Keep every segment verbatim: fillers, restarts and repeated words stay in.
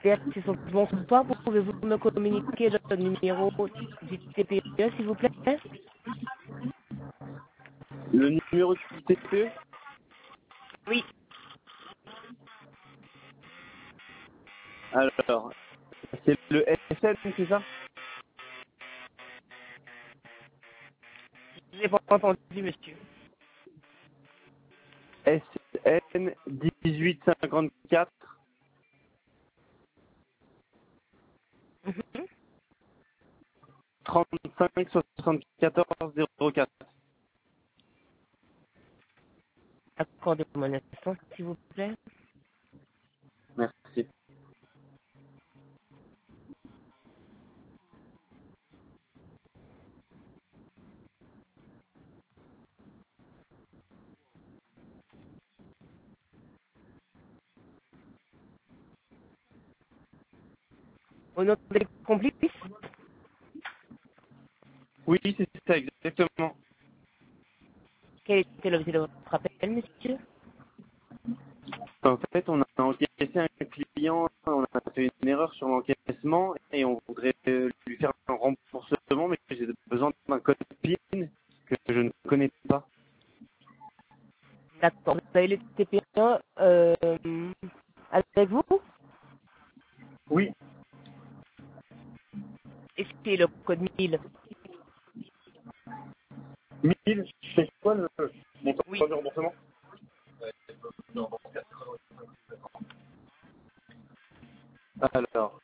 J'espère que c'est son bon soir. Pouvez-vous me communiquer le numéro du T P E, s'il vous plaît? Le numéro du T P E? Oui. Alors, c'est le S N, c'est ça? Je n'ai pas entendu, monsieur. S N dix-huit cinquante-quatre Mhm. trente-cinq soixante-quatorze zéro quatre. Accordez-moi un instant, s'il vous plaît. Merci. Au nom des complices, Oui, c'est ça, exactement. quel était l'objet de votre appel, monsieur? En fait, on a encaissé un client, on a fait une erreur sur l'encaissement et on voudrait euh, lui faire un remboursement, mais j'ai besoin d'un code PIN que je ne connais pas. D'accord. Vous avez le T P E euh, avec vous? Oui, Et c'est le code mille. mille, c'est quoi le Oui. montant de remboursement? Alors,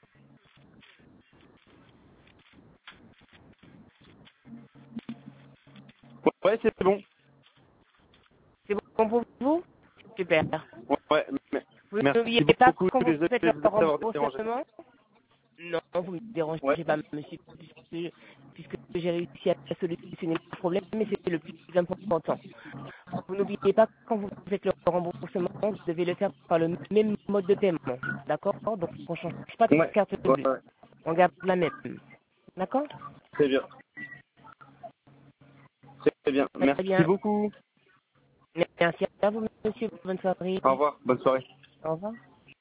ouais, c'est bon. C'est bon pour vous? Super. Ouais, mais- Vous merci n'oubliez pas beaucoup, quand vous désolé faites de le vous avoir dérangé. remboursement? Non, vous ne me Ouais, dérangez pas, monsieur, puisque, puisque j'ai réussi à solutionner le problème, mais c'est le plus important. Vous n'oubliez pas, quand vous faites le remboursement, vous devez le faire par le même mode de paiement. D'accord? Donc, on ne change pas de ouais, carte ouais, bleue. ouais. On garde la même. D'accord? Très bien. Très bien. Très Merci bien. beaucoup. Merci à vous, monsieur. Bonne soirée. Au revoir. Bonne soirée. Au revoir.